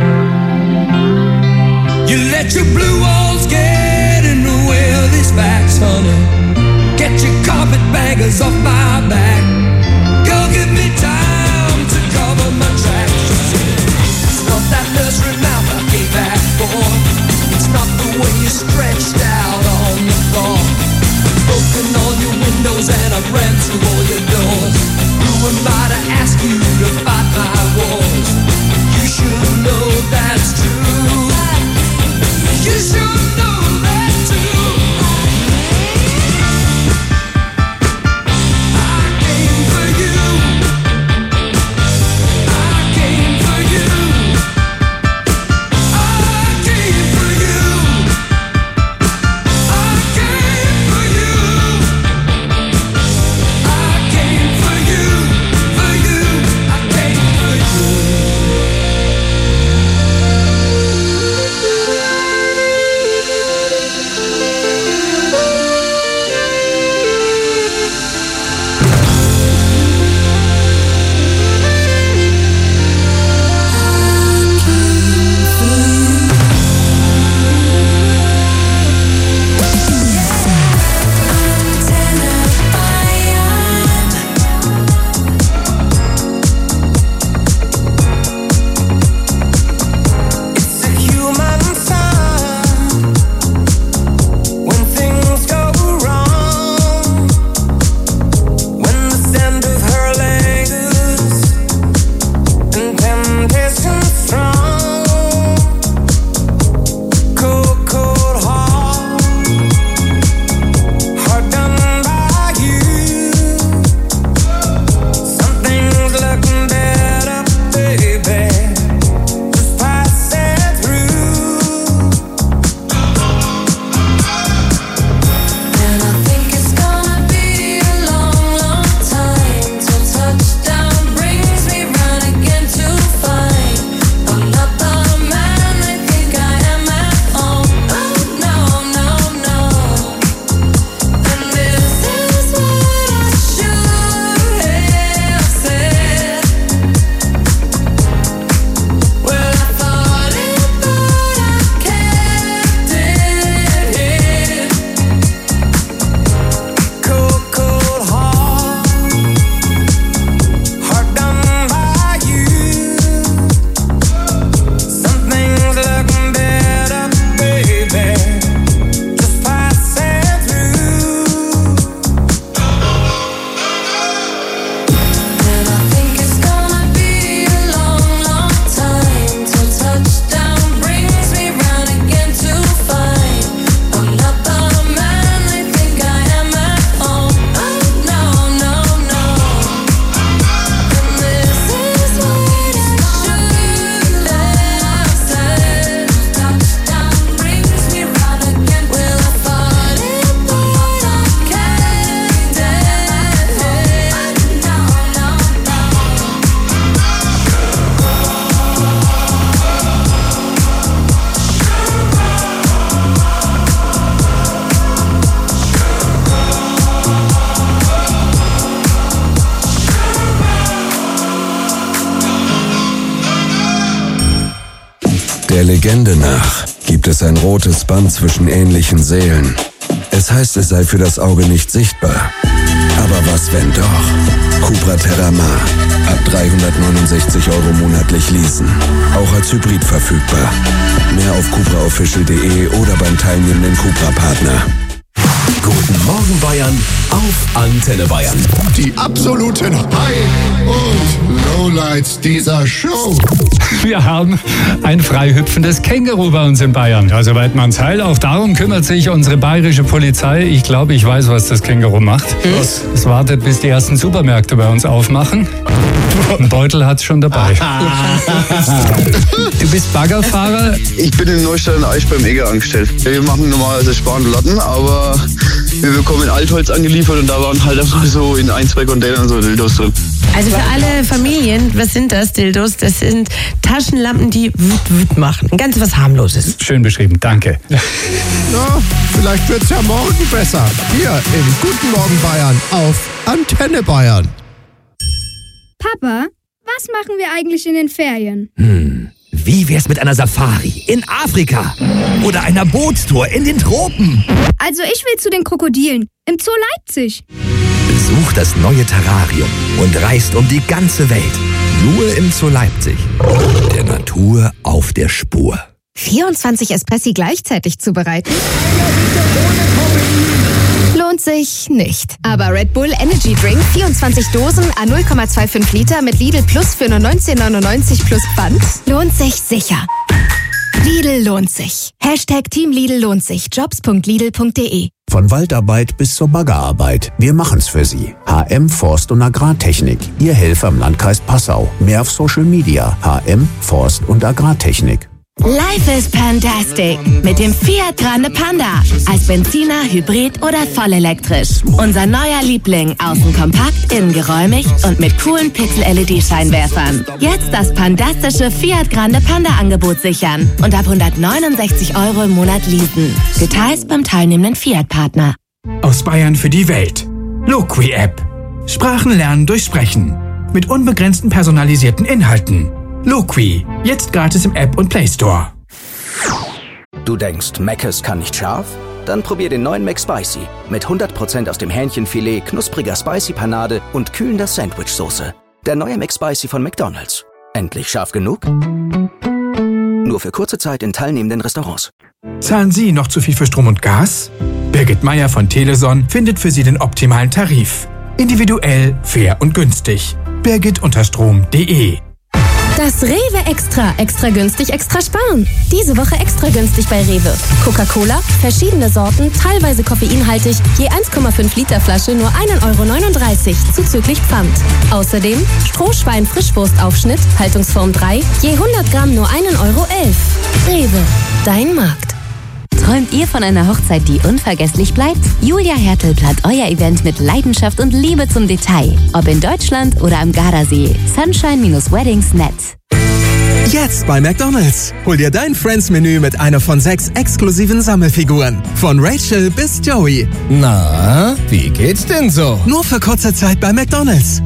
S15: You let your blue walls get in the way of these facts, honey. Get your carpetbaggers off my back. Girl, give me time to cover my tracks. She said, it's not that nursery mouth I came back for. It's not the way you stretched out on the floor. I've broken all your windows and I've ran through all your doors. Who am I to ask you to fight my war?
S4: Der Legende nach gibt es ein rotes Band zwischen ähnlichen Seelen. Es heißt, es sei für das Auge nicht sichtbar. Aber was, wenn doch? Cupra Terramar. Ab dreihundertneunundsechzig Euro monatlich leasen. Auch als Hybrid verfügbar. Mehr auf cupra official punkt de oder beim teilnehmenden Cupra-Partner.
S1: Guten Morgen Bayern auf Antenne Bayern.
S13: Die absoluten High- und Lowlights dieser Show.
S16: Wir haben ein frei hüpfendes Känguru bei uns in Bayern. Ja, soweit man's heilt. Auch darum kümmert sich unsere bayerische Polizei. Ich glaube, ich weiß, was das Känguru macht. Was? Es wartet, bis die ersten Supermärkte bei uns aufmachen. Ein Beutel hat's schon dabei. Du bist Baggerfahrer?
S17: Ich bin in Neustadt an Aisch beim Eger angestellt. Wir machen normalerweise Spanlatten, aber wir bekommen Altholz angeliefert und da waren halt einfach so in ein, zwei Containern so Dildos drin.
S19: Also für alle Familien, was sind das, Dildos? Das sind Taschenlampen, die wüt wüt machen. Ganz was Harmloses.
S16: Schön beschrieben, danke.
S13: Na, vielleicht wird's ja morgen besser. Hier im Guten Morgen Bayern auf Antenne Bayern.
S26: Papa, was machen wir eigentlich in den Ferien?
S27: Hm, wie wär's mit einer Safari in Afrika oder einer Bootstour in den Tropen?
S26: Also ich will zu den Krokodilen im Zoo Leipzig.
S27: Besucht das neue Terrarium und reist um die ganze Welt. Nur im Zoo Leipzig. Der Natur auf der Spur.
S22: vierundzwanzig Espressi gleichzeitig zubereiten? Lohnt sich nicht. Aber Red Bull Energy Drink, vierundzwanzig Dosen a null Komma fünfundzwanzig Liter mit Lidl Plus für nur neunzehn neunundneunzig plus Pfand, lohnt sich sicher. Lidl lohnt sich. Hashtag Team Lidl lohnt sich. jobs punkt lidl punkt de.
S28: Von Waldarbeit bis zur Baggerarbeit. Wir machen's für Sie. H M Forst und Agrartechnik. Ihr Helfer im Landkreis Passau. Mehr auf Social Media. H M Forst und Agrartechnik.
S5: Life is fantastic mit dem Fiat Grande Panda. Als Benziner, Hybrid oder vollelektrisch. Unser neuer Liebling. Außen kompakt, innen geräumig und mit coolen Pixel-L E D-Scheinwerfern. Jetzt das pandastische Fiat Grande Panda-Angebot sichern und ab hundertneunundsechzig Euro im Monat leasen. Details beim teilnehmenden Fiat-Partner.
S29: Aus Bayern für die Welt. Loqui-App. Sprachen lernen durch Sprechen. Mit unbegrenzten personalisierten Inhalten. Loqui. Jetzt gratis im App und Play Store.
S25: Du denkst, Mc's kann nicht scharf? Dann probier den neuen McSpicy. Mit hundert Prozent aus dem Hähnchenfilet, knuspriger Spicy-Panade und kühlender Sandwich-Soße. Der neue McSpicy von McDonald's. Endlich scharf genug? Nur für kurze Zeit in teilnehmenden Restaurants.
S29: Zahlen Sie noch zu viel für Strom und Gas? Birgit Meier von Teleson findet für Sie den optimalen Tarif. Individuell, fair und günstig. Birgit unter strom punkt de.
S22: Das Rewe Extra. Extra günstig, extra sparen. Diese Woche extra günstig bei Rewe. Coca-Cola, verschiedene Sorten, teilweise koffeinhaltig, je eins Komma fünf Liter Flasche nur ein Euro neununddreißig, zuzüglich Pfand. Außerdem Strohschwein Frischwurstaufschnitt, Haltungsform drei, je hundert Gramm nur ein Euro elf. Rewe, dein Markt.
S2: Träumt ihr von einer Hochzeit, die unvergesslich bleibt? Julia Hertel plant euer Event mit Leidenschaft und Liebe zum Detail. Ob in Deutschland oder am Gardasee. Sunshine-Weddings Punkt net.
S30: Jetzt bei McDonald's. Hol dir dein Friends-Menü mit einer von sechs exklusiven Sammelfiguren. Von Rachel bis Joey.
S31: Na, wie geht's denn so?
S30: Nur für kurze Zeit bei McDonald's.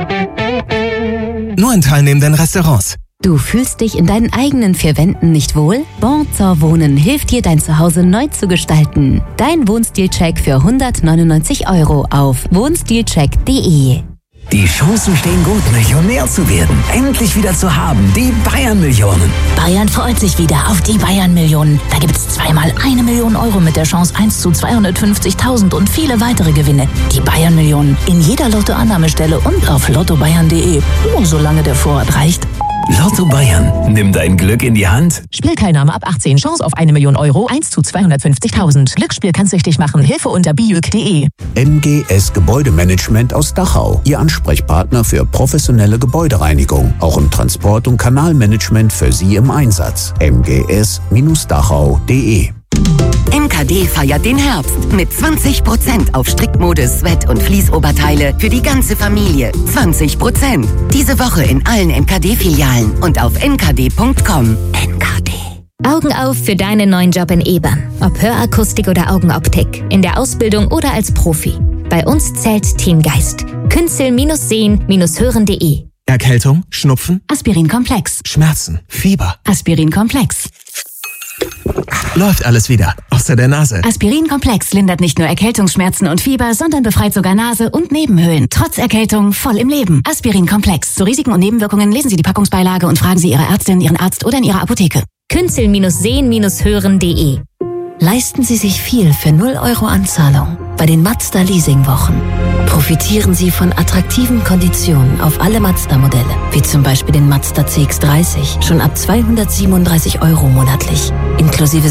S30: Nur in teilnehmenden Restaurants.
S2: Du fühlst dich in deinen eigenen vier Wänden nicht wohl? Bonzor Wohnen hilft dir, dein Zuhause neu zu gestalten. Dein Wohnstilcheck für hundertneunundneunzig Euro auf wohnstilcheck punkt de.
S20: Die Chancen stehen gut, Millionär zu werden. Endlich wieder zu haben. Die Bayern-Millionen.
S23: Bayern freut sich wieder auf die Bayern-Millionen. Da gibt's zweimal eine Million Euro mit der Chance eins zu zweihundertfünfzigtausend und viele weitere Gewinne. Die Bayern-Millionen in jeder Lottoannahmestelle und auf lotto bayern punkt de. Nur solange der Vorrat reicht.
S20: Lotto Bayern. Nimm dein Glück in die Hand.
S23: Spielteilnahme ab achtzehn. Chance auf eine Million Euro. eins zu zweihundertfünfzigtausend. Glücksspiel kann süchtig machen. Hilfe unter bijuk punkt de.
S28: M G S Gebäudemanagement aus Dachau. Ihr Ansprechpartner für professionelle Gebäudereinigung. Auch im Transport- und Kanalmanagement für Sie im Einsatz. m g s dachau punkt de.
S32: M K D feiert den Herbst mit zwanzig Prozent auf Strickmode, Sweat- und Fließoberteile für die ganze Familie. zwanzig Prozent. Diese Woche in allen M K D-Filialen und auf n k d punkt com. N K D.
S22: Augen auf für deinen neuen Job in Ebern. Ob Hörakustik oder Augenoptik, in der Ausbildung oder als Profi. Bei uns zählt Teamgeist. Künzel-sehen-hören punkt de.
S30: Erkältung, Schnupfen,
S2: Aspirin-Komplex.
S30: Schmerzen, Fieber.
S2: Aspirin-Komplex.
S30: Läuft alles wieder, außer der Nase.
S2: Aspirin-Komplex lindert nicht nur Erkältungsschmerzen und Fieber, sondern befreit sogar Nase und Nebenhöhlen. Trotz Erkältung voll im Leben. Aspirin-Komplex. Zu Risiken und Nebenwirkungen lesen Sie die Packungsbeilage und fragen Sie Ihre Ärztin, Ihren Arzt oder in Ihrer Apotheke.
S22: Künzel-sehen hören.de.
S23: Leisten Sie sich viel für null Euro Anzahlung bei den Mazda Leasingwochen. Profitieren Sie von attraktiven Konditionen auf alle Mazda-Modelle, wie zum Beispiel den Mazda C X dreißig, schon ab zweihundertsiebenunddreißig Euro monatlich, inklusive